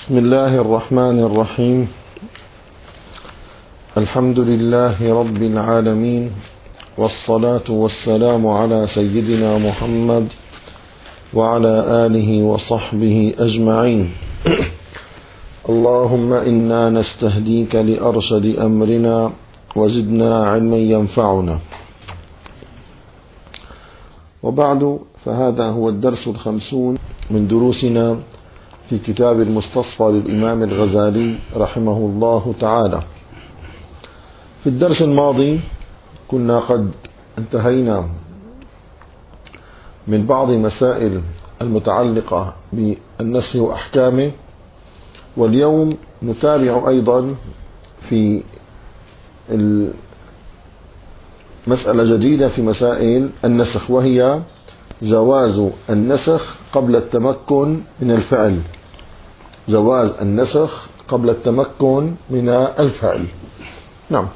بسم الله الرحمن الرحيم. الحمد لله رب العالمين، والصلاة والسلام على سيدنا محمد وعلى آله وصحبه أجمعين. اللهم إنا نستهديك لأرشد أمرنا وزدنا علما ينفعنا. وبعد، فهذا هو الدرس 50 من دروسنا في كتاب المستصفى للإمام الغزالي رحمه الله تعالى. في الدرس الماضي كنا قد انتهينا من بعض مسائل المتعلقة بالنسخ وأحكامه، واليوم نتابع أيضا في مسألة جديدة في مسائل النسخ، وهي جواز النسخ قبل التمكن من الفعل. جواز النسخ قبل التمكن من الفعل. نعم.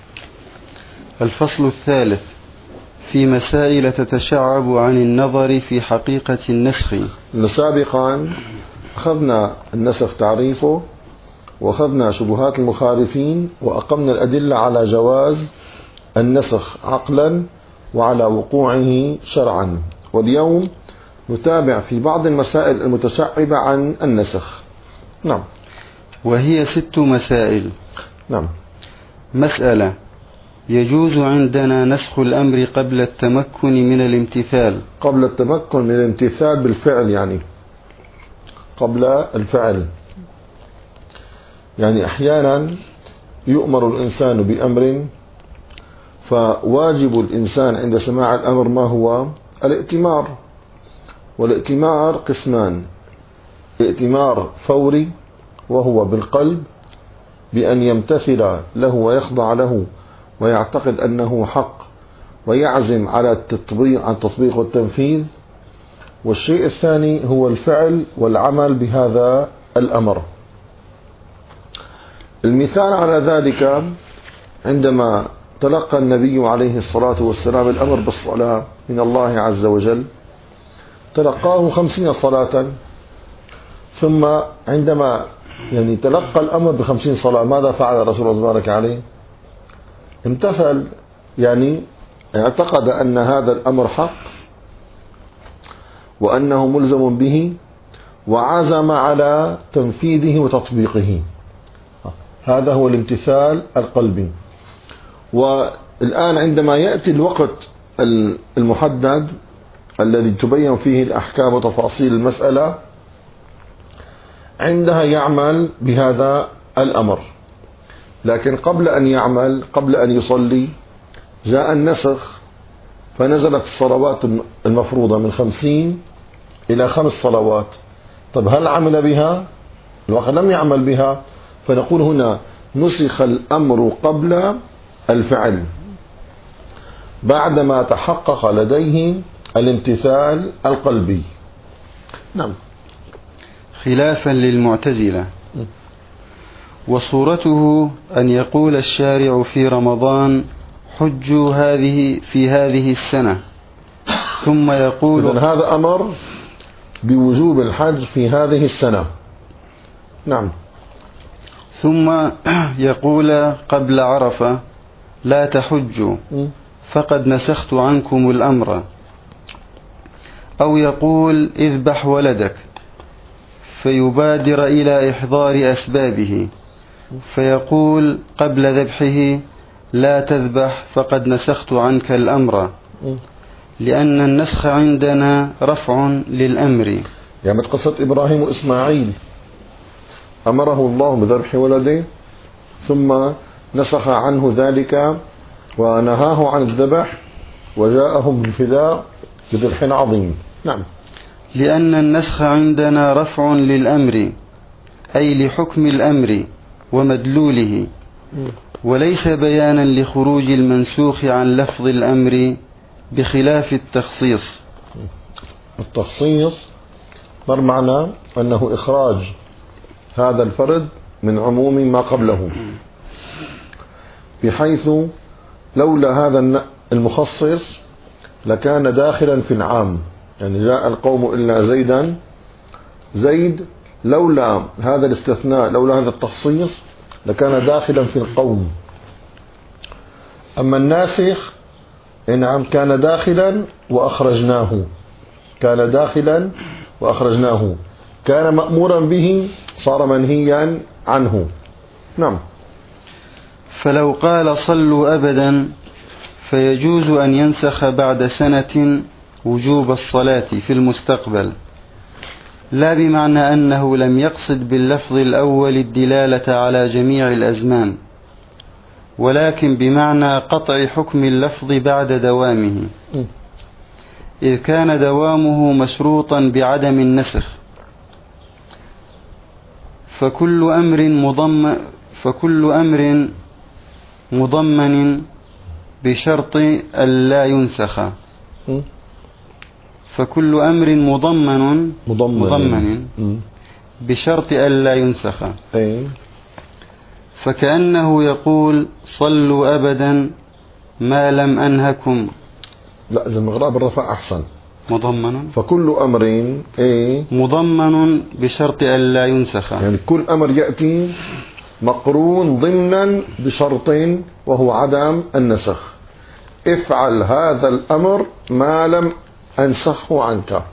الفصل الثالث في مسائل تتشعب عن النظر في حقيقة النسخ. سابقا أخذنا النسخ تعريفه، وأخذنا شبهات المخالفين، وأقمنا الأدلة على جواز النسخ عقلا وعلى وقوعه شرعا. واليوم نتابع في بعض المسائل المتشعبة عن النسخ. نعم. وهي 6 مسائل. نعم. مسألة: يجوز عندنا نسخ الأمر قبل التمكن من الامتثال. قبل التمكن من الامتثال بالفعل، يعني قبل الفعل. يعني أحيانا يؤمر الإنسان بأمر، فواجب الإنسان عند سماع الأمر ما هو؟ الائتمار. والائتمار قسمان: ائتمار فوري وهو بالقلب بأن يمتثل له ويخضع له ويعتقد أنه حق ويعزم على التطبيق والتنفيذ. والشيء الثاني هو الفعل والعمل بهذا الأمر. المثال على ذلك عندما تلقى النبي عليه الصلاة والسلام الأمر بالصلاة من الله عز وجل، تلقاه 50 صلاة، ثم عندما تلقى الأمر ب50 صلاة، ماذا فعل رسول الله تبارك عليه؟ امتثل، اعتقد أن هذا الأمر حق وأنه ملزم به، وعزم على تنفيذه وتطبيقه. هذا هو الامتثال القلبي. والآن عندما يأتي الوقت المحدد الذي تبين فيه الأحكام وتفاصيل المسألة، عندها يعمل بهذا الأمر. لكن قبل أن يعمل، قبل أن يصلي، جاء النسخ، فنزلت الصلوات المفروضة من 50 إلى 5 صلوات. طب هل عمل بها؟ الواقع لم يعمل بها، فنقول هنا نسخ الأمر قبل الفعل بعدما تحقق لديه الامتثال القلبي. نعم. خلافا للمعتزلة. وصورته أن يقول الشارع في رمضان: حجوا في هذه السنة، ثم يقول إذن هذا أمر بوجوب الحج في هذه السنة. نعم. ثم يقول قبل عرفة: لا تحجوا فقد نسخت عنكم الأمر. أو يقول: اذبح ولدك، فيبادر إلى إحضار أسبابه، فيقول قبل ذبحه: لا تذبح فقد نسخت عنك الأمر، لأن النسخ عندنا رفع للأمر. يعني قصة إبراهيم وإسماعيل، أمره الله بذبح ولده ثم نسخ عنه ذلك ونهاه عن الذبح، وجاءهم بالفداء بذبح عظيم. نعم. لأن النسخ عندنا رفع للأمر، أي لحكم الأمر ومدلوله، وليس بيانا لخروج المنسوخ عن لفظ الأمر، بخلاف التخصيص. التخصيص ما معنى؟ أنه إخراج هذا الفرد من عموم ما قبله، بحيث لولا هذا المخصص لكان داخلا في العام. يعني جاء القوم إلا زيدا، زيد لولا هذا الاستثناء، لولا هذا التخصيص، لكان داخلا في القوم. أما الناسخ نعم كان داخلا وأخرجناه، كان داخلا وأخرجناه، كان مأمورا به صار منهيا عنه. نعم. فلو قال صلوا أبدا فيجوز أن ينسخ بعد سنة وجوب الصلاة في المستقبل، لا بمعنى أنه لم يقصد باللفظ الأول الدلالة على جميع الأزمان، ولكن بمعنى قطع حكم اللفظ بعد دوامه، إذ كان دوامه مشروطا بعدم النسخ. فكل أمر مضمن بشرط ألا ينسخ. فكل أمر مضمن بشرط ألا ينسخ. فكأنه يقول صلوا أبدا ما لم أنهكم. لا، إذا المغراء بالرفع أحسن. مضمن. فكل أمر مضمن بشرط ألا ينسخ، يعني كل أمر يأتي مقرون ضمنا بشرط وهو عدم النسخ. افعل هذا الأمر ما لم أنسخه عنك.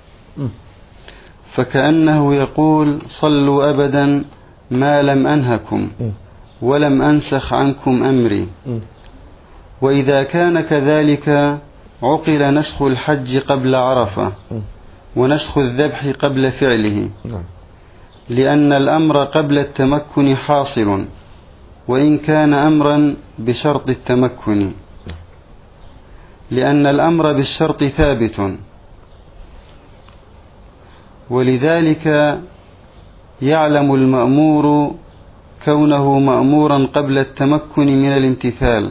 فكأنه يقول صلوا أبدا ما لم أنهكم ولم أنسخ عنكم أمري. وإذا كان كذلك عقل نسخ الحج قبل عرفة ونسخ الذبح قبل فعله، لأن الأمر قبل التمكن حاصل وإن كان أمرا بشرط التمكن، لأن الأمر بالشرط ثابت. ولذلك يعلم المأمور كونه مأمورا قبل التمكن من الامتثال.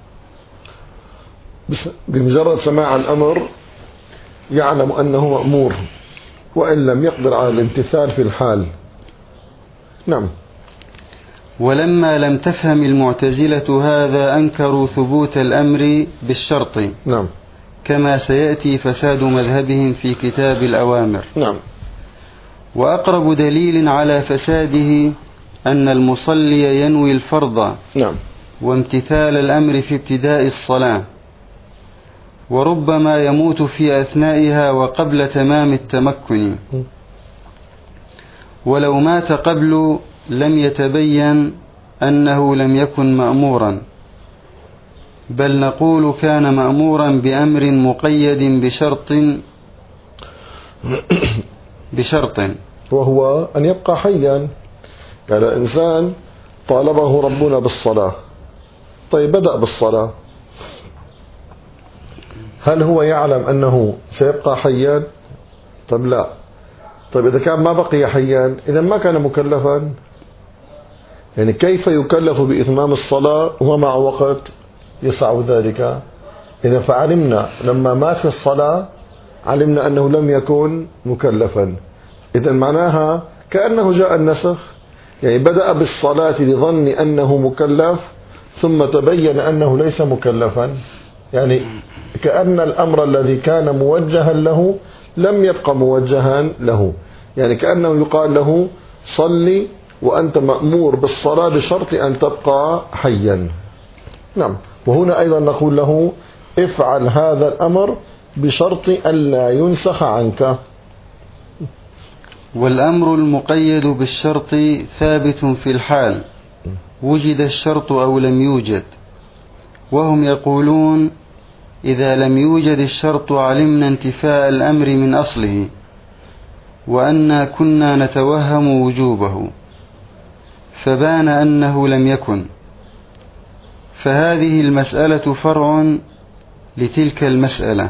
بمجرد سماع الأمر يعلم أنه مأمور وإن لم يقدر على الامتثال في الحال. نعم. ولما لم تفهم المعتزلة هذا أنكروا ثبوت الأمر بالشرط. نعم. كما سيأتي فساد مذهبهم في كتاب الأوامر. نعم. وأقرب دليل على فساده أن المصلي ينوي الفرض. نعم. وامتثال الأمر في ابتداء الصلاة، وربما يموت في أثنائها وقبل تمام التمكن. ولو مات قبل لم يتبين أنه لم يكن مأمورا، بل نقول كان مأمورا بأمر مقيد بشرط وهو أن يبقى حيا. يعني الإنسان طالبه ربنا بالصلاة، طيب بدأ بالصلاة، هل هو يعلم أنه سيبقى حيا؟ طيب لا. طيب إذا كان ما بقي حيا إذا ما كان مكلفا. يعني كيف يكلف بإتمام الصلاة ومع وقت يسع ذلك؟ إذا فعلمنا لما مات في الصلاة علمنا أنه لم يكن مكلفا. إذا معناها كأنه جاء النسخ، يعني بدأ بالصلاة لظن أنه مكلف ثم تبين أنه ليس مكلفا. يعني كأن الأمر الذي كان موجها له لم يبقى موجها له، يعني كأنه يقال له صلي وأنت مأمور بالصلاة بشرط أن تبقى حيا. نعم. وهنا أيضا نقول له افعل هذا الأمر بشرط ألا ينسخ عنك. والأمر المقيد بالشرط ثابت في الحال وجد الشرط أو لم يوجد. وهم يقولون إذا لم يوجد الشرط علمنا انتفاء الأمر من أصله وأنا كنا نتوهم وجوبه فبان أنه لم يكن. فهذه المسألة فرع لتلك المسألة،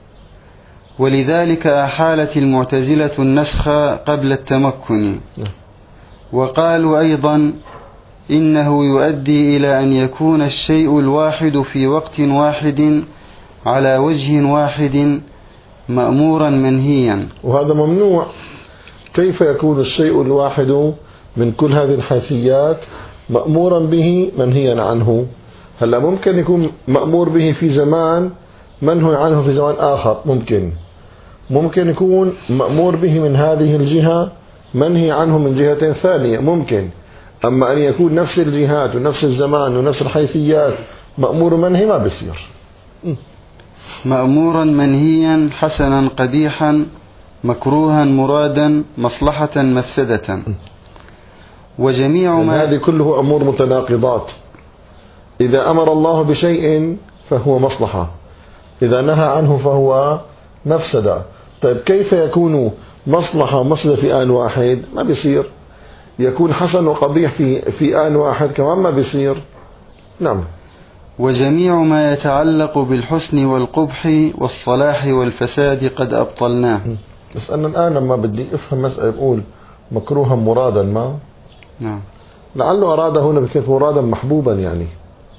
ولذلك أحالت المعتزلة النسخ قبل التمكن. وقالوا أيضا إنه يؤدي إلى أن يكون الشيء الواحد في وقت واحد على وجه واحد مأمورا منهيا، وهذا ممنوع. كيف يكون الشيء الواحد من كل هذه الحيثيات مأمورا به منهيا عنه؟ هلا ممكن يكون مأمور به في زمان منهي عنه في زمان آخر، ممكن يكون مأمور به من هذه الجهة منهي عنه من جهة ثانية ممكن. أما أن يكون نفس الجهات ونفس الزمان ونفس الحيثيات مأمور منهي ما بيصير. مأمورا منهيا حسنا قبيحا مكروها مرادا مصلحة مفسدة. وجميع ما هذه كله أمور متناقضات. إذا أمر الله بشيء فهو مصلحة، إذا نهى عنه فهو مفسدة. طيب كيف يكون مصلحة ومفسدة في آن واحد؟ ما بيصير. يكون حسن وقبيح في آن واحد كمان ما بيصير. نعم. وجميع ما يتعلق بالحسن والقبح والصلاح والفساد قد أبطلناه. بس أنا الآن لما بدي أفهم مسألة بقول مكروها مرادا ما نعم. لعله أراد هنا بكلمة مرادا محبوبا، يعني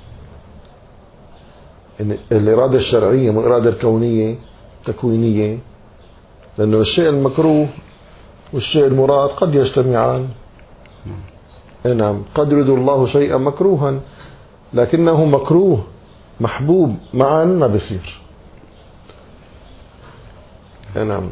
الإرادة الشرعية مو الإرادة الكونية تكوينية، لأنه الشيء المكروه والشيء المراد قد يجتمعان. نعم. قد يريد الله شيئا مكروها لكنه مكروه محبوب معا ما بيصير. نعم.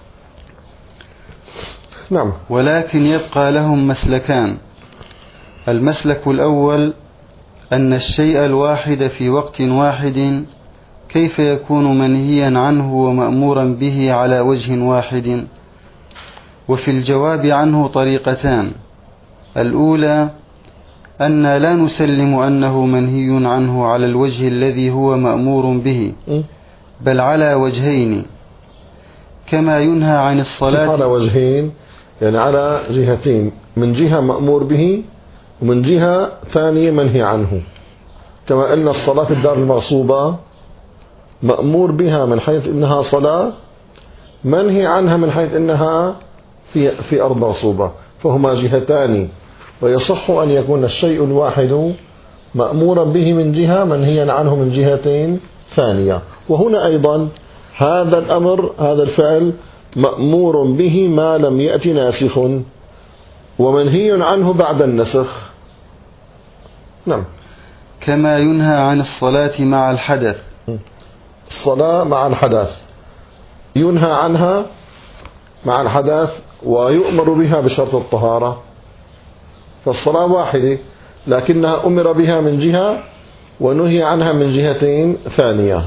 نعم. ولكن يبقى لهم مسلكان. المسلك الأول أن الشيء الواحد في وقت واحد كيف يكون منهيا عنه ومأمورا به على وجه واحد؟ وفي الجواب عنه طريقتان. الأولى أن لا نسلم أنه منهي عنه على الوجه الذي هو مأمور به، بل على وجهين، كما ينهى عن الصلاة. على وجهين يعني على جهتين، من جهة مأمور به ومن جهة ثانية منهي عنه. كما أن الصلاة في الدار المغصوبة مأمور بها من حيث إنها صلاة، منهي عنها من حيث إنها في أرض مغصوبة، فهما جهتان. ويصح أن يكون الشيء الواحد مأمورا به من جهة منهيا عنه من جهة ثانية. وهنا أيضا هذا الأمر هذا الفعل مأمور به ما لم يأتي ناسخ ومنهي عنه بعد النسخ. نعم. كما ينهى عن الصلاة مع الحدث. الصلاة مع الحدث ينهى عنها مع الحدث ويؤمر بها بشرط الطهارة. فالصلاة واحدة لكنها أمر بها من جهة ونهي عنها من جهتين ثانية.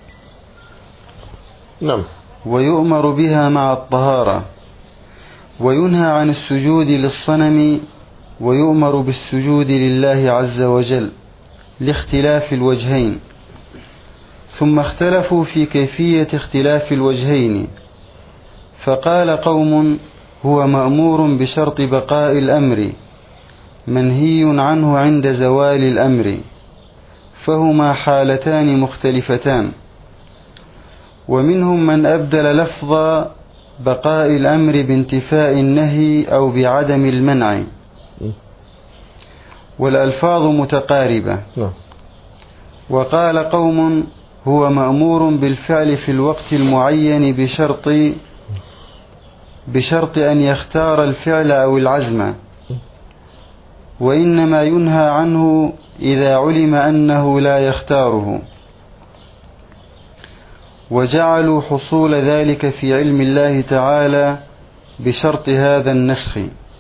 نعم. ويؤمر بها مع الطهارة. وينهى عن السجود للصنم ويؤمر بالسجود لله عز وجل لاختلاف الوجهين. ثم اختلفوا في كيفية اختلاف الوجهين، فقال قوم هو مأمور بشرط بقاء الأمر منهي عنه عند زوال الأمر، فهما حالتان مختلفتان. ومنهم من أبدل لفظ بقاء الأمر بانتفاء النهي أو بعدم المنع، والألفاظ متقاربة. وقال قوم هو مأمور بالفعل في الوقت المعين بشرط أن يختار الفعل أو العزم، وإنما ينهى عنه إذا علم أنه لا يختاره. وجعلوا حصول ذلك في علم الله تعالى بشرط هذا النسخ.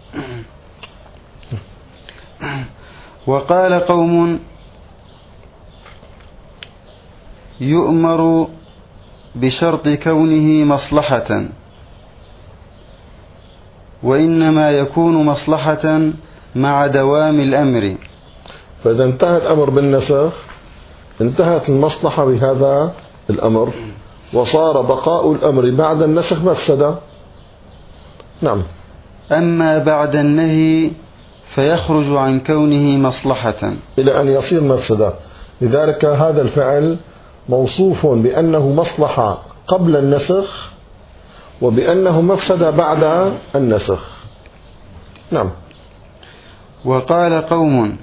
وقال قوم يؤمر بشرط كونه مصلحة، وإنما يكون مصلحة مع دوام الأمر. فإذا انتهى الأمر بالنسخ انتهت المصلحة بهذا الأمر وصار بقاء الأمر بعد النسخ مفسدة. نعم. أما بعد النهي فيخرج عن كونه مصلحة إلى أن يصير مفسدة. لذلك هذا الفعل موصوف بأنه مصلحة قبل النسخ وبأنه مفسدة بعد النسخ. نعم. وقال قوم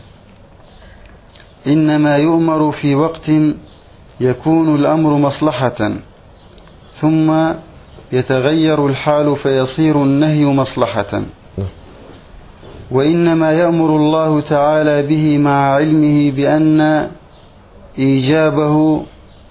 إنما يؤمر في وقت يكون الأمر مصلحة ثم يتغير الحال فيصير النهي مصلحة، وإنما يأمر الله تعالى به مع علمه بأن إيجابه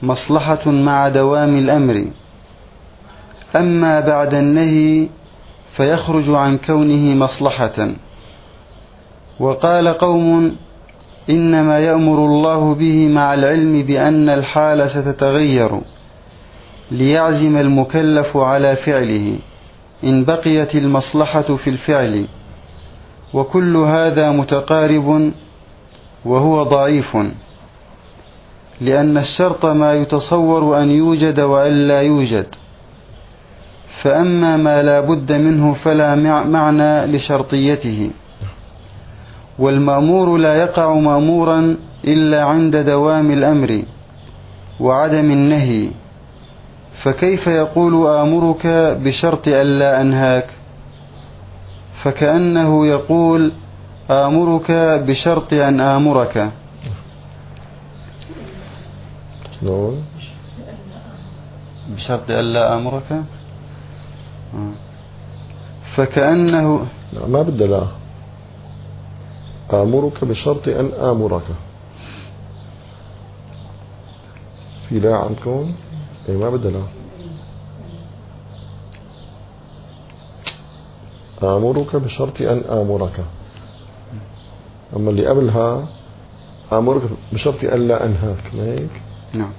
مصلحة مع دوام الأمر. أما بعد النهي فيخرج عن كونه مصلحة. وقال قوم إنما يأمر الله به مع العلم بأن الحال ستتغير ليعزم المكلف على فعله إن بقيت المصلحة في الفعل، وكل هذا متقارب وهو ضعيف، لأن الشرط ما يتصور أن يوجد وأن لا يوجد، فأما ما لا بد منه فلا معنى لشرطيته، والمأمور لا يقع مأمورا إلا عند دوام الأمر وعدم النهي، فكيف يقول آمرك بشرط ألا أنهاك؟ فكأنه يقول آمرك بشرط أن آمرك. بشرط ألا آمرك فكأنه ما بدي لا آمرك بشرط أن آمرك. في لا عندكم؟ اي ما بدي لا آمرك بشرط أن آمرك، أما اللي قبلها آمرك بشرط أن لا أنهاك. ما هيك؟ نعم.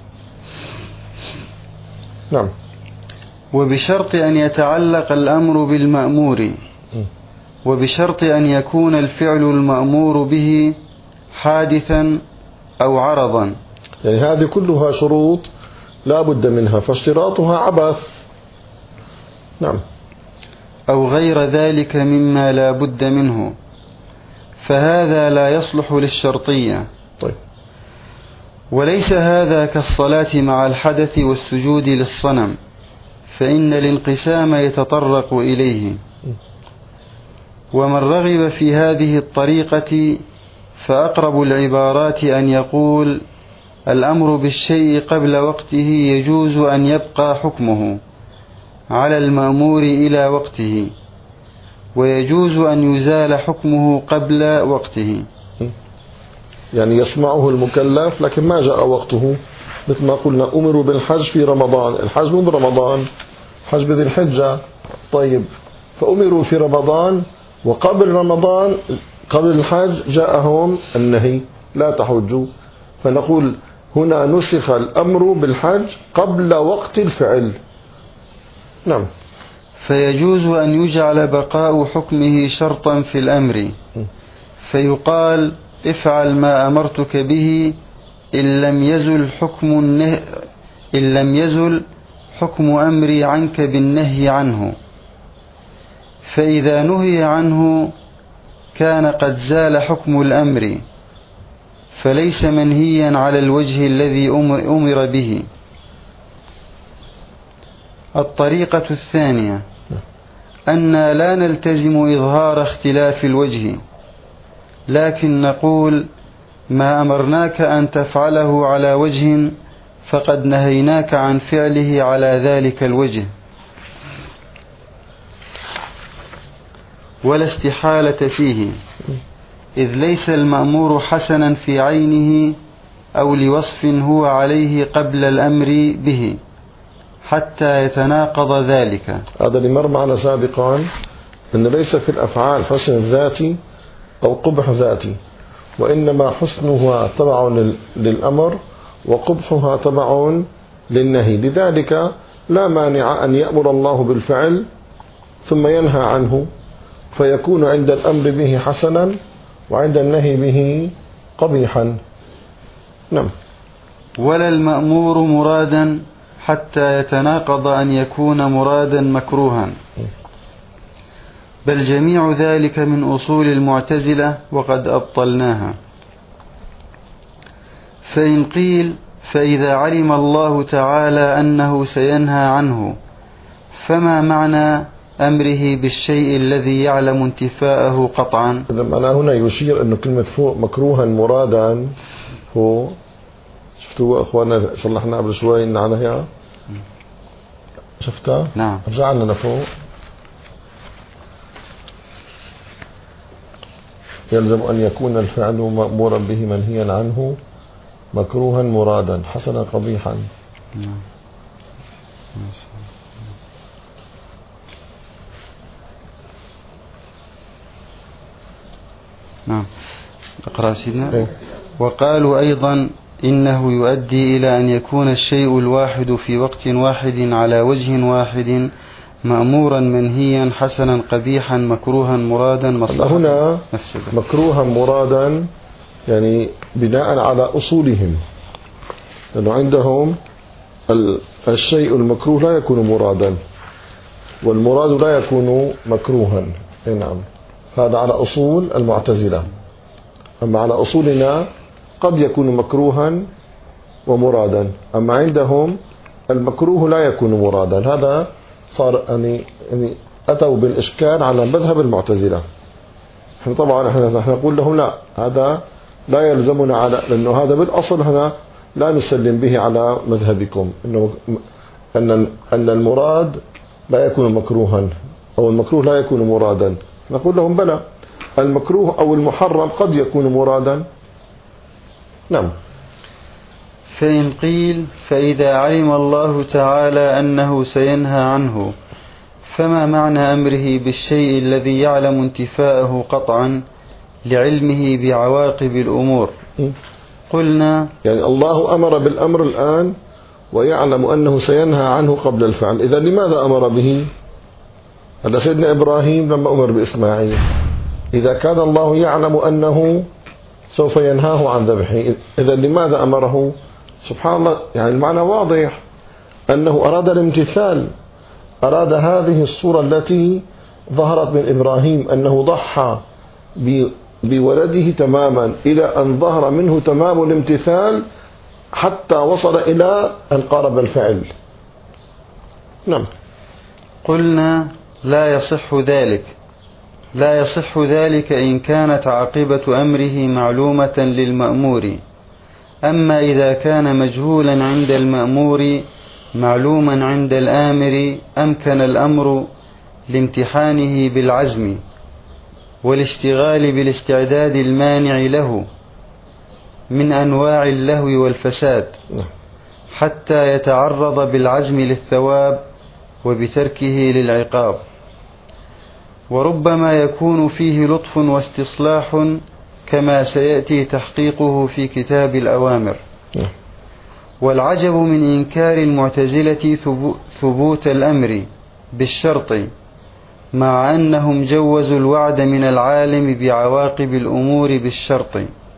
نعم. وبشرط أن يتعلق الأمر بالمأمور، وبشرط أن يكون الفعل المأمور به حادثا أو عرضا. يعني هذه كلها شروط لا بد منها، فاشتراطها عبث. نعم. أو غير ذلك مما لا بد منه، فهذا لا يصلح للشرطية. طيب. وليس هذا كالصلاة مع الحدث والسجود للصنم، فإن الانقسام يتطرق إليه. ومن رغب في هذه الطريقة فأقرب العبارات أن يقول الأمر بالشيء قبل وقته يجوز أن يبقى حكمه على المأمور إلى وقته، ويجوز أن يزال حكمه قبل وقته. يعني يسمعه المكلف لكن ما جاء وقته، مثل ما قلنا أمروا بالحج في رمضان، الحج مو برمضان، حج بذي الحجة. طيب، فأمروا في رمضان وقبل رمضان قبل الحج جاءهم النهي لا تحجوا، فنقول هنا نسخ الأمر بالحج قبل وقت الفعل. نعم. فيجوز أن يجعل بقاء حكمه شرطا في الأمر، فيقال افعل ما أمرتك به إن لم يزل حكم أمري عنك بالنهي عنه، فإذا نهي عنه كان قد زال حكم الأمر، فليس منهيا على الوجه الذي أمر به. الطريقة الثانية أن لا نلتزم إظهار اختلاف الوجه، لكن نقول ما أمرناك أن تفعله على وجه فقد نهيناك عن فعله على ذلك الوجه، ولا استحالة فيه، إذ ليس المأمور حسنا في عينه أو لوصف هو عليه قبل الأمر به حتى يتناقض ذلك. هذا اللي مر معنا سابقا، أن ليس في الأفعال حسن ذاتي أو قبح ذاتي، وإنما حسنها تبع للأمر وقبحها تبع للنهي. لذلك لا مانع أن يأمر الله بالفعل ثم ينهى عنه، فيكون عند الأمر به حسنا وعند النهي به قبيحا. نعم. ولا المأمور مرادا حتى يتناقض أن يكون مرادا مكروها، بل جميع ذلك من أصول المعتزلة وقد أبطلناها. فإن قيل فإذا علم الله تعالى أنه سينهى عنه فما معنى أمره بالشيء الذي يعلم انتفاءه قطعا؟ إذا أنا هنا يشير أن كلمة فوق مكروها مرادا هو، شفتوا أخوانا صلحنا قبل شوي إن عليها، شفتها؟ نعم. رجعنا لفوق. يلزم أن يكون الفعل مأمورا به منهيا عنه مكروها مرادا حسنا قبيحا. نعم. اقرأ سيدنا. إيه؟ وقالوا أيضا إنه يؤدي إلى أن يكون الشيء الواحد في وقت واحد على وجه واحد مأمورا منهيا حسنا قبيحا مكروها مرادا مصلحة هنا مفسدة. مكروها مرادا يعني بناء على أصولهم، لأنه عندهم الشيء المكروه لا يكون مرادا والمراد لا يكون مكروها. نعم، هذا على أصول المعتزلة. أما على أصولنا قد يكون مكروها ومرادا، أما عندهم المكروه لا يكون مرادا. هذا صار يعني أتوا بالإشكال على مذهب المعتزلة. طبعا احنا نقول لهم لا، هذا لا يلزمنا على، لأنه هذا بالأصل هنا لا نسلم به على مذهبكم، إنه أن المراد لا يكون مكروها أو المكروه لا يكون مرادا. نقول لهم بلى، المكروه أو المحرم قد يكون مرادا. نعم. فإن قيل فإذا علم الله تعالى أنه سينهى عنه فما معنى أمره بالشيء الذي يعلم انتفاءه قطعا لعلمه بعواقب الأمور؟ قلنا يعني الله أمر بالأمر الآن ويعلم أنه سينهى عنه قبل الفعل، إذا لماذا أمر به؟ هذا سيدنا إبراهيم لما أمر بإسماعيل، إذا كان الله يعلم أنه سوف ينهاه عن ذبحه، إذا لماذا أمره؟ سبحان الله، يعني المعنى واضح، أنه أراد الامتثال، أراد هذه الصورة التي ظهرت من إبراهيم أنه ضحى بولده تماما إلى أن ظهر منه تمام الامتثال حتى وصل إلى أن قارب الفعل. نعم. قلنا لا يصح ذلك إن كانت عاقبة أمره معلومة للمأمور، أما إذا كان مجهولا عند المأمور معلوما عند الآمر أمكن الأمر لامتحانه بالعزم والاشتغال بالاستعداد المانع له من أنواع اللهو والفساد حتى يتعرض بالعزم للثواب وبتركه للعقاب. وربما يكون فيه لطف واستصلاح كما سيأتي تحقيقه في كتاب الأوامر. والعجب من إنكار المعتزلة ثبوت الأمر بالشرط مع أنهم جوزوا الوعد من العالم بعواقب الأمور بالشرط،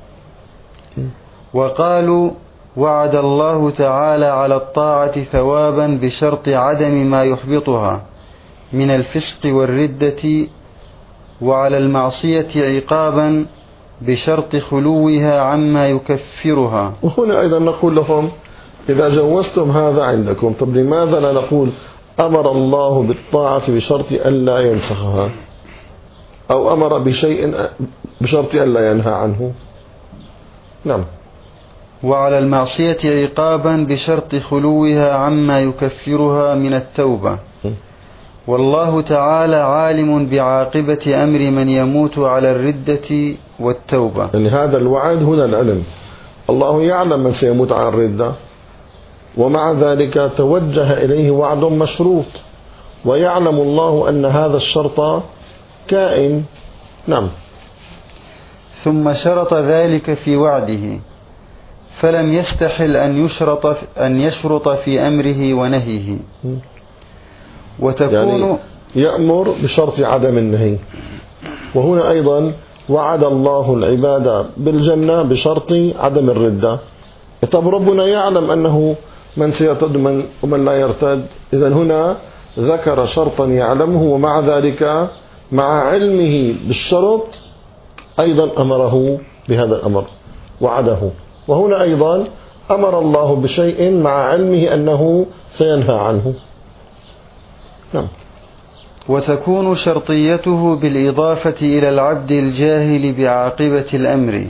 وقالوا وعد الله تعالى على الطاعة ثوابا بشرط عدم ما يحبطها من الفسق والردة، وعلى المعصية عقابا بشرط خلوها عما يكفرها. وهنا أيضا نقول لهم إذا جوزتم هذا عندكم، طب لماذا لا نقول أمر الله بالطاعة بشرط ألا ينسخها، أو أمر بشيء بشرط ألا ينهى عنه؟ نعم. وعلى المعصية عقابا بشرط خلوها عما يكفرها من التوبة. والله تعالى عالم بعاقبة أمر من يموت على الردة والتوبة. يعني هذا الوعد هنا العلم، الله يعلم من سيموت على الردة، ومع ذلك توجه إليه وعد مشروط، ويعلم الله أن هذا الشرط كائن. نعم. ثم شرط ذلك في وعده، فلم يستحل أن يشرط في أمره ونهيه. وتكون يعني يأمر بشرط عدم النهي، وهنا أيضا وعد الله العباد بالجنة بشرط عدم الردة. طب ربنا يعلم أنه من سيرتد ومن لا يرتد، إذن هنا ذكر شرطا يعلمه، ومع ذلك مع علمه بالشرط أيضا أمره بهذا الأمر وعده. وهنا أيضا أمر الله بشيء مع علمه أنه سينهى عنه. نعم. وتكون شرطيته بالإضافة إلى العبد الجاهل بعاقبة الأمر،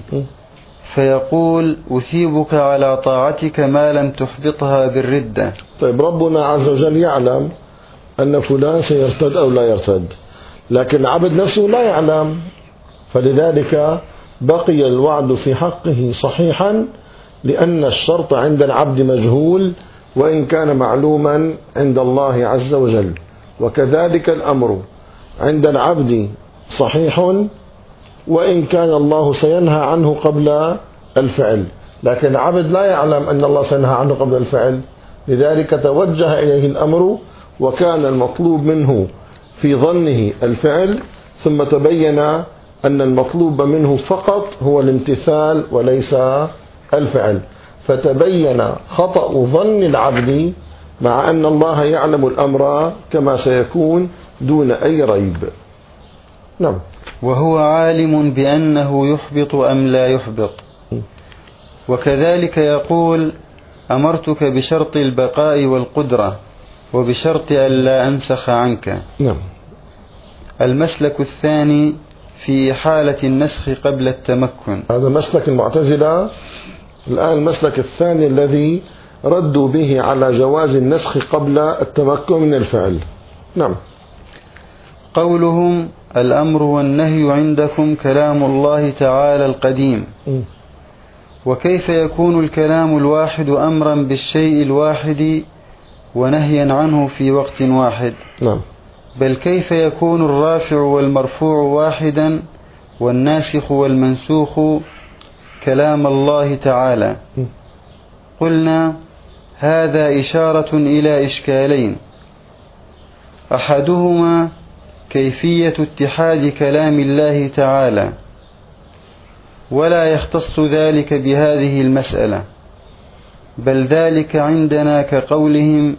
فيقول أثيبك على طاعتك ما لم تحبطها بالردة. طيب ربنا عز وجل يعلم أن فلان سيرتد أو لا يرتد، لكن العبد نفسه لا يعلم، فلذلك بقي الوعد في حقه صحيحا، لأن الشرط عند العبد مجهول وإن كان معلوما عند الله عز وجل. وكذلك الأمر عند العبد صحيح وإن كان الله سينهى عنه قبل الفعل، لكن العبد لا يعلم أن الله سينهى عنه قبل الفعل، لذلك توجه إليه الأمر وكان المطلوب منه في ظنه الفعل، ثم تبين أن المطلوب منه فقط هو الامتثال وليس الفعل، فتبين خطأ ظن العبد مع أن الله يعلم الأمر كما سيكون دون أي ريب. نعم. وهو عالم بأنه يحبط أم لا يحبط. وكذلك يقول: أمرتك بشرط البقاء والقدرة وبشرط أن لا أنسخ عنك. نعم. المسلك الثاني في حالة النسخ قبل التمكن. هذا مسلك المعتزلة. الآن المسلك الثاني الذي ردوا به على جواز النسخ قبل التمكن من الفعل. نعم. قولهم: الأمر والنهي عندكم كلام الله تعالى القديم. وكيف يكون الكلام الواحد أمرا بالشيء الواحد ونهيا عنه في وقت واحد؟ نعم. بل كيف يكون الرافع والمرفوع واحدا والناسخ والمنسوخ كلام الله تعالى؟ قلنا: هذا إشارة إلى إشكالين: أحدهما كيفية اتحاد كلام الله تعالى، ولا يختص ذلك بهذه المسألة، بل ذلك عندنا كقولهم: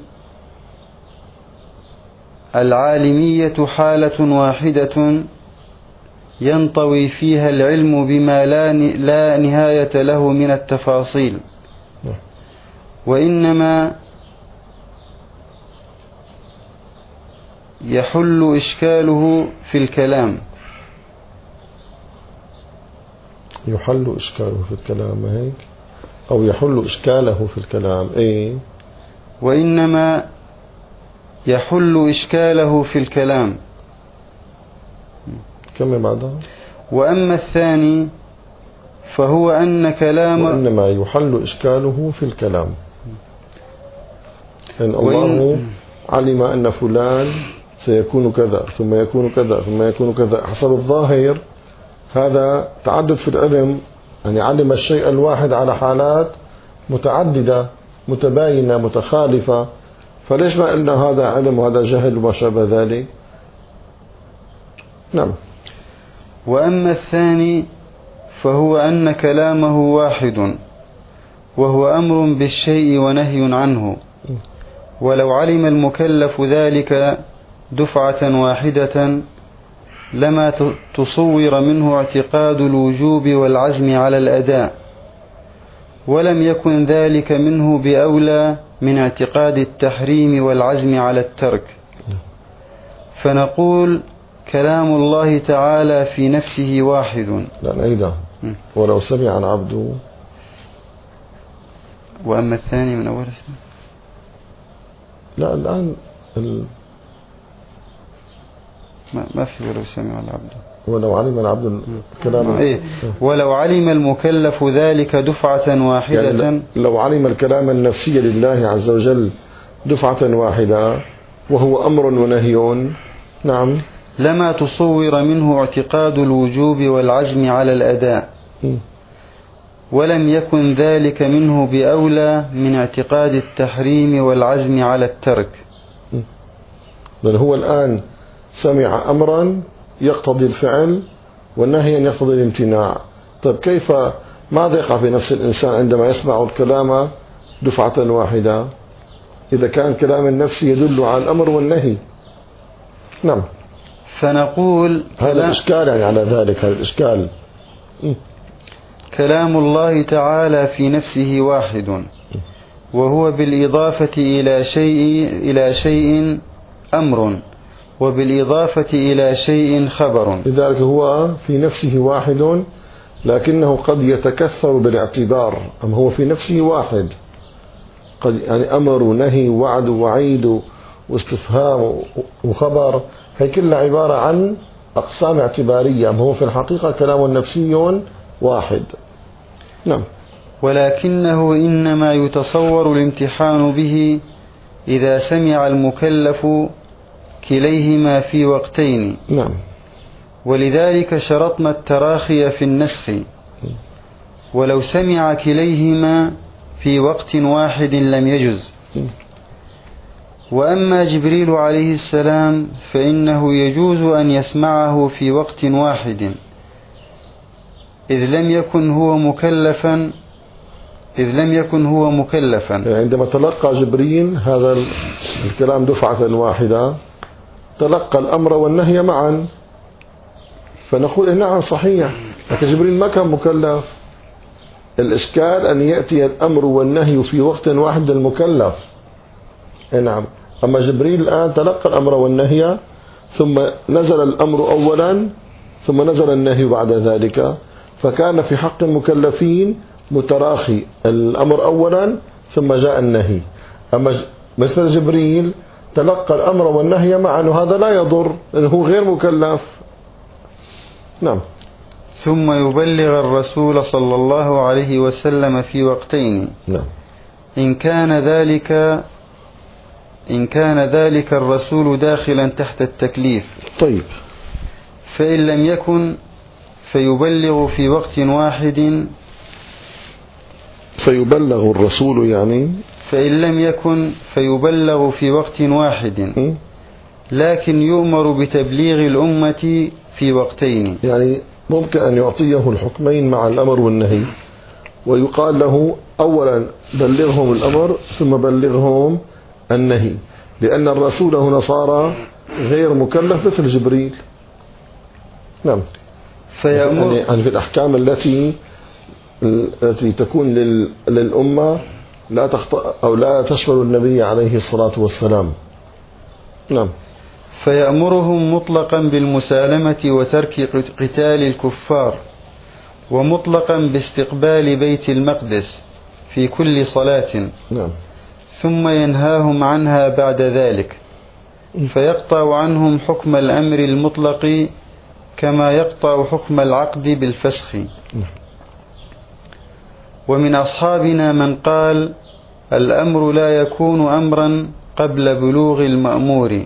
العالمية حالة واحدة ينطوي فيها العلم بما لا نهاية له من التفاصيل، وإنما يحل إشكاله في الكلام. يحل إشكاله في الكلام، ما هيك؟ أو يحل إشكاله في الكلام. إيه؟ وإنما يحل إشكاله في الكلام. كم بعدها؟ وأما الثاني فهو أن كلام، وإنما يحل إشكاله في الكلام، إن الله علم أن فلان سيكون كذا ثم يكون كذا ثم يكون كذا حسب الظاهر. هذا تعدد في العلم، يعني علم الشيء الواحد على حالات متعددة متباينة متخالفة، فليش ما قلنا هذا علم وهذا جهل وما شابه ذلك؟ نعم. وأما الثاني فهو أن كلامه واحد وهو أمر بالشيء ونهي عنه، ولو علم المكلف ذلك دفعة واحدة لما تصور منه اعتقاد الوجوب والعزم على الأداء، ولم يكن ذلك منه بأولى من اعتقاد التحريم والعزم على الترك. فنقول: كلام الله تعالى في نفسه واحد. لا نعيدها. ولو سمع العبد. وأما الثاني من أول اسم. لا الآن ما في ولو سمع العبد. ولو علم العبد الكلام. إيه؟ ولو علم المكلف ذلك دفعة واحدة، يعني لو علم الكلام النفسي لله عز وجل دفعة واحدة وهو أمر ونهي، نعم، لما تصور منه اعتقاد الوجوب والعزم على الأداء، ولم يكن ذلك منه بأولى من اعتقاد التحريم والعزم على الترك. بل هو الآن سمع أمرا يقتضي الفعل والنهي يقتضي الامتناع. طيب كيف، ماذا يقع في نفس الإنسان عندما يسمع الكلام دفعة واحدة إذا كان كلام النفس يدل على الأمر والنهي؟ نعم. فنقول: هذا الإشكال، يعني على ذلك هذا الإشكال. كلام الله تعالى في نفسه واحد، وهو بالإضافة إلى شيء أمر، وبالإضافة إلى شيء خبر. لذلك هو في نفسه واحد، لكنه قد يتكثر بالاعتبار. أم هو في نفسه واحد، قد يعني أمر ونهي ووعد ووعيد واستفهام وخبر، هي كلها عبارة عن أقسام اعتبارية. أم هو في الحقيقة كلام نفسي واحد. نعم. ولكنه إنما يتصور الامتحان به إذا سمع المكلف كليهما في وقتين. نعم. ولذلك شرطنا التراخي في النسخ، ولو سمع كليهما في وقت واحد لم يجز. وأما جبريل عليه السلام فإنه يجوز أن يسمعه في وقت واحد إذ لم يكن هو مكلفا. يعني عندما تلقى جبريل هذا الكلام دفعة واحدة تلقى الأمر والنهي معا، فنقول نعم صحيح، لكن جبريل ما كان مكلف. الإشكال أن يأتي الأمر والنهي في وقت واحد للمكلف. نعم. أما جبريل الآن تلقى الأمر والنهي ثم نزل الأمر أولا ثم نزل النهي بعد ذلك، فكان في حق المكلفين متراخي، الأمر أولا ثم جاء النهي. أما مثل جبريل تلقى الأمر والنهي معا، وهذا لا يضر لأنه غير مكلف. نعم. ثم يبلغ الرسول صلى الله عليه وسلم في وقتين. نعم. إن كان ذلك الرسول داخلا تحت التكليف. طيب. فإن لم يكن فيبلغ في وقت واحد. فيبلغ الرسول يعني. فإن لم يكن فيبلغ في وقت واحد، لكن يؤمر بتبليغ الأمة في وقتين. يعني ممكن أن يعطيه الحكمين مع الأمر والنهي، ويقال له أولا بلغهم الأمر ثم بلغهم النهي، لأن الرسول هنا صار غير مكلف مثل جبريل. نعم. يعني في الأحكام التي تكون للأمة لا تخطأ أو لا تشمل النبي عليه الصلاة والسلام. نعم. فيأمرهم مطلقا بالمسالمة وترك قتال الكفار، ومطلقا باستقبال بيت المقدس في كل صلاة. نعم. ثم ينهاهم عنها بعد ذلك، فيقطع عنهم حكم الأمر المطلق كما يقطع حكم العقد بالفسخ. ومن أصحابنا من قال الأمر لا يكون أمرا قبل بلوغ المأمور،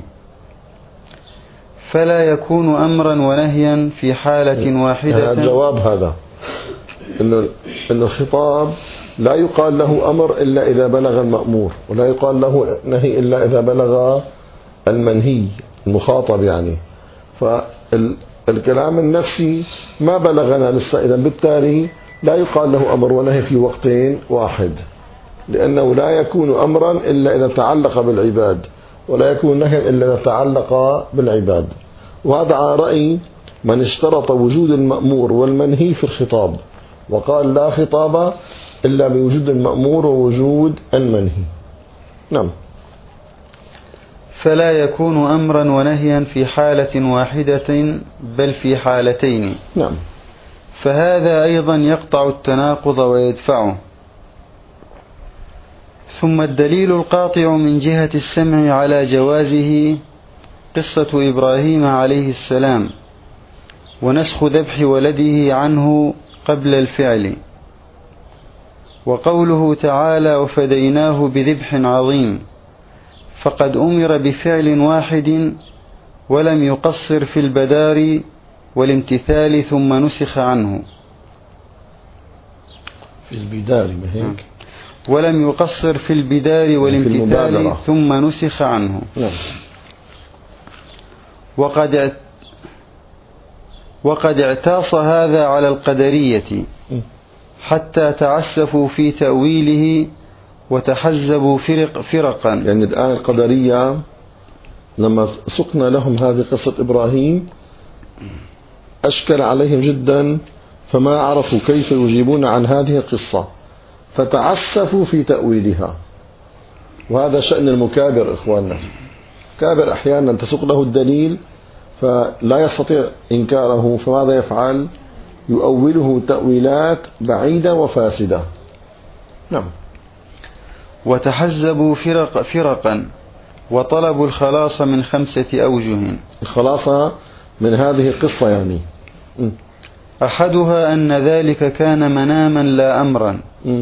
فلا يكون أمرا ونهيا في حالة واحدة. الجواب هذا إن الخطاب لا يقال له أمر إلا إذا بلغ المأمور، ولا يقال له نهي إلا إذا بلغ المنهي المخاطب. يعني فالكلام النفسي ما بلغنا لسه، إذن بالتالي لا يقال له أمر ونهي في وقت واحد، لأنه لا يكون أمرا إلا إذا تعلق بالعباد، ولا يكون نهيا إلا إذا تعلق بالعباد. وهذا على رأي من اشترط وجود المأمور والمنهي في الخطاب، وقال لا خطاب إلا بوجود المأمور ووجود المنهي. نعم. فلا يكون أمرا ونهيا في حالة واحدة بل في حالتين. نعم. فهذا أيضا يقطع التناقض ويدفعه. ثم الدليل القاطع من جهة السمع على جوازه قصة إبراهيم عليه السلام ونسخ ذبح ولده عنه قبل الفعل، وقوله تعالى وفديناه بذبح عظيم، فقد أمر بفعل واحد ولم يقصر في البدار والامتثال ثم نسخ عنه. في البدار بهيك. ولم يقصر في البدار والامتثال ثم نسخ عنه. نعم. وقد اعتاص هذا على القدرية حتى تعسفوا في تأويله وتحزبوا فرقا. يعني الآن القدرية لما سقنا لهم هذه قصة إبراهيم أشكل عليهم جدا، فما عرفوا كيف يجيبون عن هذه القصة، فتعسفوا في تأويلها. وهذا شأن المكابر إخواننا. كابر أحيانا تسوق له الدليل فلا يستطيع إنكاره، فماذا يفعل؟ يؤوله تأويلات بعيدة وفاسدة. نعم. وتحزبوا فرقا وطلبوا الخلاص من 5 أوجه. الخلاص من هذه القصة يعني أحدها أن ذلك كان مناما لا أمرا.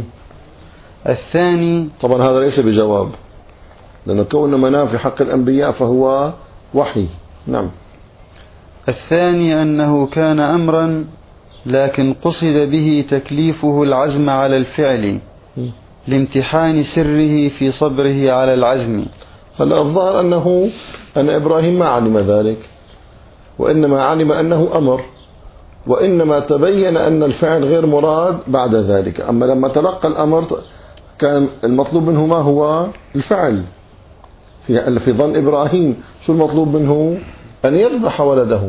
الثاني طبعا هذا ليس بجواب، لأنه كون منام في حق الأنبياء فهو وحي. نعم. الثاني أنه كان أمرا لكن قصد به تكليفه العزم على الفعل لامتحان سره في صبره على العزم. هلا الظاهر أن إبراهيم ما علم ذلك، وإنما علم أنه أمر، وإنما تبين أن الفعل غير مراد بعد ذلك. أما لما تلقى الأمر كان المطلوب منه ما هو الفعل. في ظن إبراهيم شو المطلوب منه؟ أن يذبح ولده.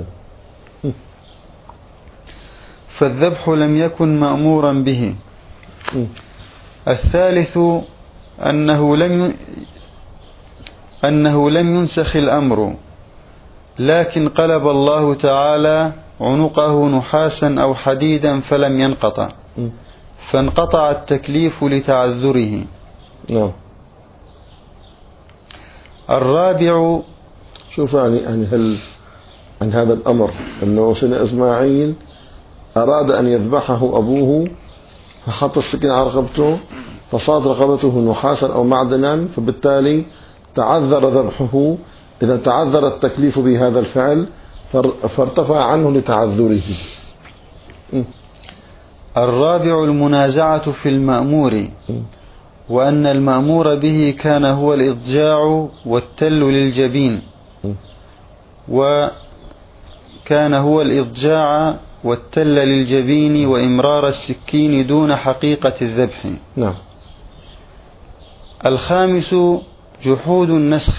فالذبح لم يكن مأمورا به. الثالث أنه لم ينسخ الأمر، لكن قلب الله تعالى عنقه نحاسا أو حديدا فلم ينقطع، فانقطع التكليف لتعذره. نعم. الرابع، شوف يعني عن هذا الأمر أنه سيدنا إسماعيل أراد أن يذبحه أبوه فحط السكين على رقبته فصارت رقبته نحاسا أو معدنا، فبالتالي تعذر ذبحه. إذا تعذر التكليف بهذا الفعل فارتفع عنه لتعذره. الرابع المنازعة في المأمور، وأن المأمور به كان هو الإضجاع والتل للجبين، وكان هو الإضجاع والتل للجبين وإمرار السكين دون حقيقة الذبح. نعم. الخامس جحود النسخ،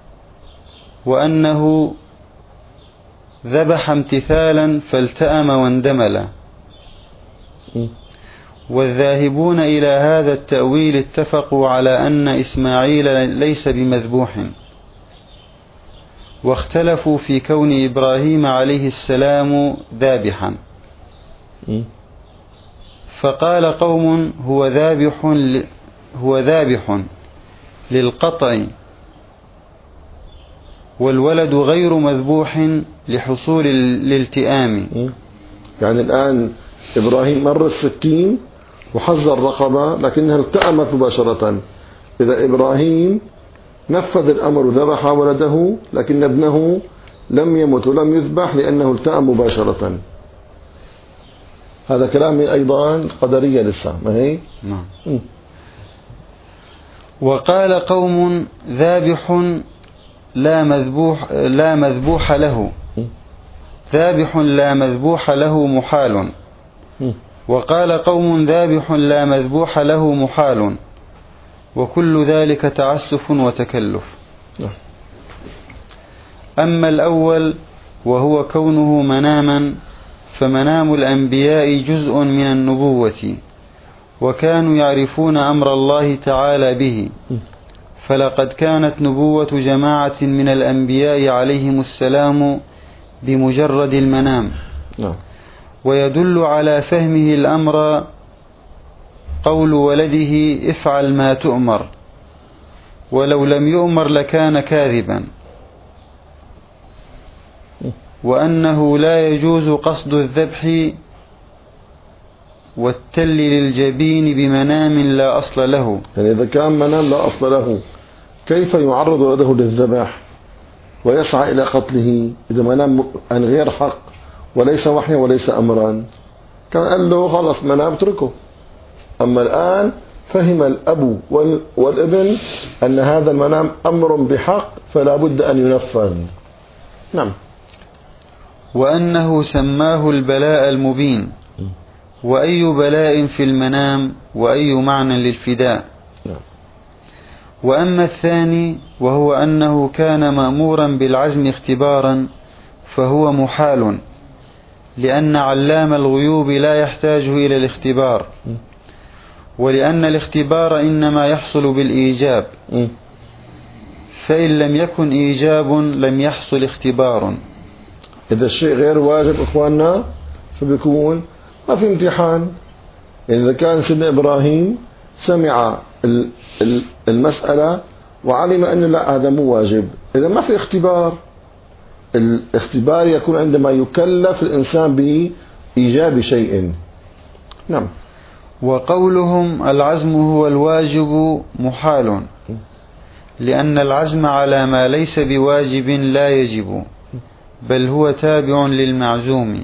وأنه ذبح امتثالا فالتأم واندمل. والذاهبون إلى هذا التأويل اتفقوا على أن إسماعيل ليس بمذبوح، واختلفوا في كون إبراهيم عليه السلام ذابحا. فقال قوم هو ذابح للقطع، والولد غير مذبوح لحصول الالتئام. يعني الآن إبراهيم مر السكين وحز الرقبة لكنها التأمت مباشرة. إذا إبراهيم نفذ الأمر وذبح ولده، لكن ابنه لم يمت ولم يذبح لأنه التأم مباشرة. هذا كلام أيضا قدرية لسه، ما هي؟ نعم. وقال قوم ذابح لا مذبوح له، ذابح لا مذبوح له محال. وقال قوم ذابح لا مذبوح له محال، وكل ذلك تعسف وتكلف. أما الأول وهو كونه مناما، فمنام الأنبياء جزء من النبوة، وكانوا يعرفون أمر الله تعالى به، فلقد كانت نبوة جماعة من الأنبياء عليهم السلام بمجرد المنام. ويدل على فهمه الأمر قول ولده افعل ما تؤمر، ولو لم يؤمر لكان كاذبا. وأنه لا يجوز قصد الذبح والتل للجبين بمنام لا أصل له. يعني إذا كان منام لا أصل له كيف يعرض ولده للذبح ويسعى إلى قتله إذا منام عن غير حق وليس وحيا وليس أمرا؟ كان قال له خلص منام اتركه. أما الآن فهم الأب والابن أن هذا المنام أمر بحق فلا بد أن ينفذ. نعم. وأنه سماه البلاء المبين، وأي بلاء في المنام وأي معنى للفداء. وأما الثاني وهو أنه كان مأمورا بالعزم اختبارا، فهو محال، لأن علام الغيوب لا يحتاج إلى الاختبار، ولأن الاختبار إنما يحصل بالإيجاب، فإن لم يكن إيجاب لم يحصل اختبار. إذا الشيء غير واجب إخواننا فبيكون ما في امتحان. إذا كان سيدنا إبراهيم سمع المسألة وعلم أن لا هذا مو واجب، إذا ما في اختبار. الاختبار يكون عندما يكلف الإنسان بإيجاب شيء. نعم. وقولهم العزم هو الواجب محال، لأن العزم على ما ليس بواجب لا يجب، بل هو تابع للمعزوم،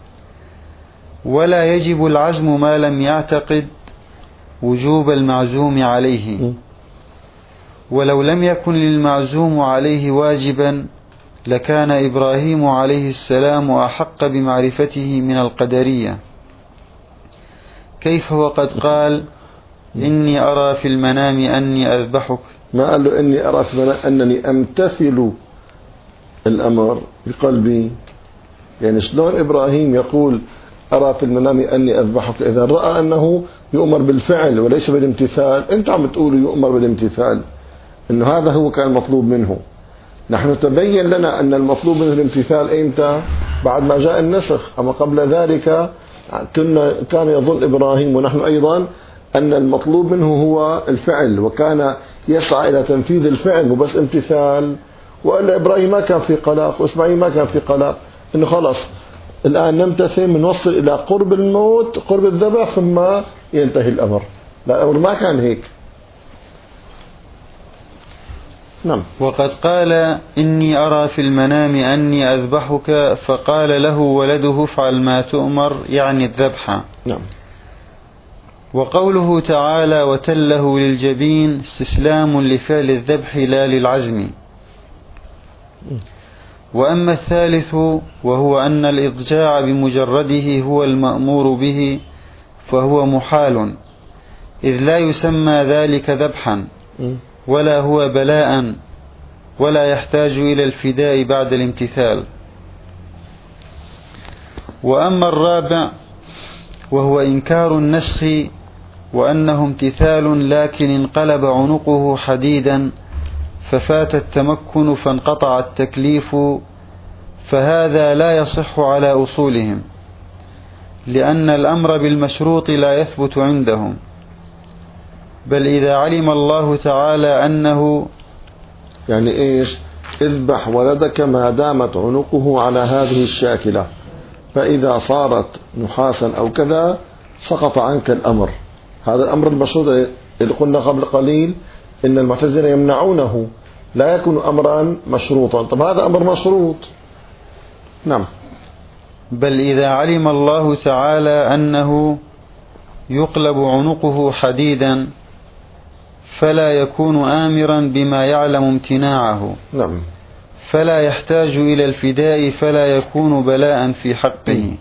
ولا يجب العزم ما لم يعتقد وجوب المعزوم عليه، ولو لم يكن للمعزوم عليه واجبا لكان إبراهيم عليه السلام أحق بمعرفته من القدرية، كيف وقد قال إني أرى في المنام أني أذبحك. ما قال له إني أرى في المنام أنني أمتثل الأمر بقلبي؟ يعني شلون إبراهيم يقول أرى في المنام أني أذبحك إذا رأى أنه يؤمر بالفعل وليس بالامتثال؟ أنتم عم تقولوا يؤمر بالامتثال، إنه هذا هو كان مطلوب منه. نحن تبين لنا أن المطلوب منه الامتثال إمتى؟ بعد ما جاء النسخ. أما قبل ذلك كان يظن إبراهيم ونحن أيضا أن المطلوب منه هو الفعل، وكان يسعى إلى تنفيذ الفعل مو بس امتثال. وإلا إبراهيم ما كان في قلق وإسماعيل ما كان في قلق، إنه خلص الآن نمتثل بنوصل إلى قرب الموت، قرب الذبح، ثم ينتهي الأمر. لا، الأمر ما كان هيك. نعم. وقد قال إني أرى في المنام أني أذبحك، فقال له ولده افعل ما تؤمر، يعني الذبح. نعم. وقوله تعالى وتله للجبين استسلام لفعل الذبح لا للعزم. وأما الثالث وهو أن الإضجاع بمجرده هو المأمور به فهو محال، إذ لا يسمى ذلك ذبحا ولا هو بلاء، ولا يحتاج إلى الفداء بعد الامتثال. وأما الرابع وهو إنكار النسخ وأنه امتثال لكن انقلب عنقه حديدا ففات التمكن فانقطع التكليف، فهذا لا يصح على أصولهم، لأن الأمر بالمشروط لا يثبت عندهم، بل إذا علم الله تعالى أنه يعني إيش؟ اذبح ولدك ما دامت عنقه على هذه الشاكلة، فإذا صارت نحاسا أو كذا سقط عنك الأمر. هذا الأمر المشروط اللي قلنا قبل قليل إن المعتزلة يمنعونه، لا يكون أمرا مشروطا. طب هذا أمر مشروط. نعم. بل إذا علم الله تعالى أنه يقلب عنقه حديدا فلا يكون آمرا بما يعلم امتناعه. نعم. فلا يحتاج إلى الفداء، فلا يكون بلاء في حقه.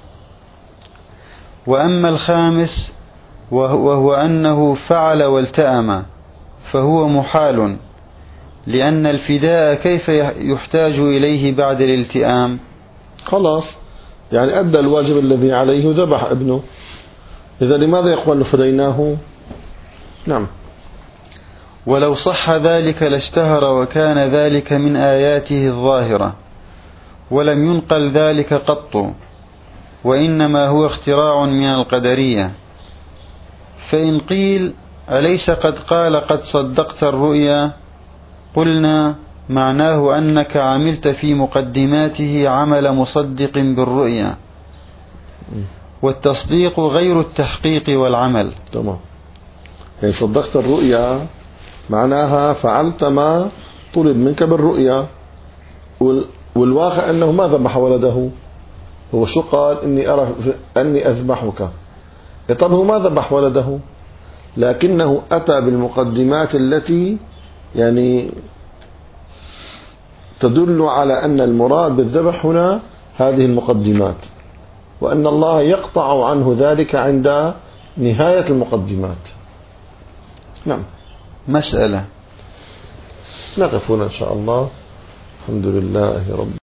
وأما الخامس وهو أنه فعل والتأم فهو محال، لأن الفداء كيف يحتاج إليه بعد الالتئام؟ خلاص، يعني أدى الواجب الذي عليه ذبح ابنه، إذا لماذا يقول فديناه؟ نعم. ولو صح ذلك لاشتهر وكان ذلك من آياته الظاهرة، ولم ينقل ذلك قط، وإنما هو اختراع من القدرية. فإن قيل أليس قد قال قد صدقت الرؤيا؟ قلنا معناه أنك عملت في مقدماته عمل مصدق بالرؤيا، والتصديق غير التحقيق والعمل. تمام. يعني صدقت الرؤيا معناها فعلت ما طلب منك بالرؤيا، والواقع أنه ما ذبح ولده. هو شو قال؟ إني أرى أني أذبحك. طب هو ما ذبح ولده، لكنه أتى بالمقدمات التي يعني تدل على أن المراد بالذبح هنا هذه المقدمات، وأن الله يقطع عنه ذلك عند نهاية المقدمات. نعم. مسألة. نقف هنا إن شاء الله. الحمد لله رب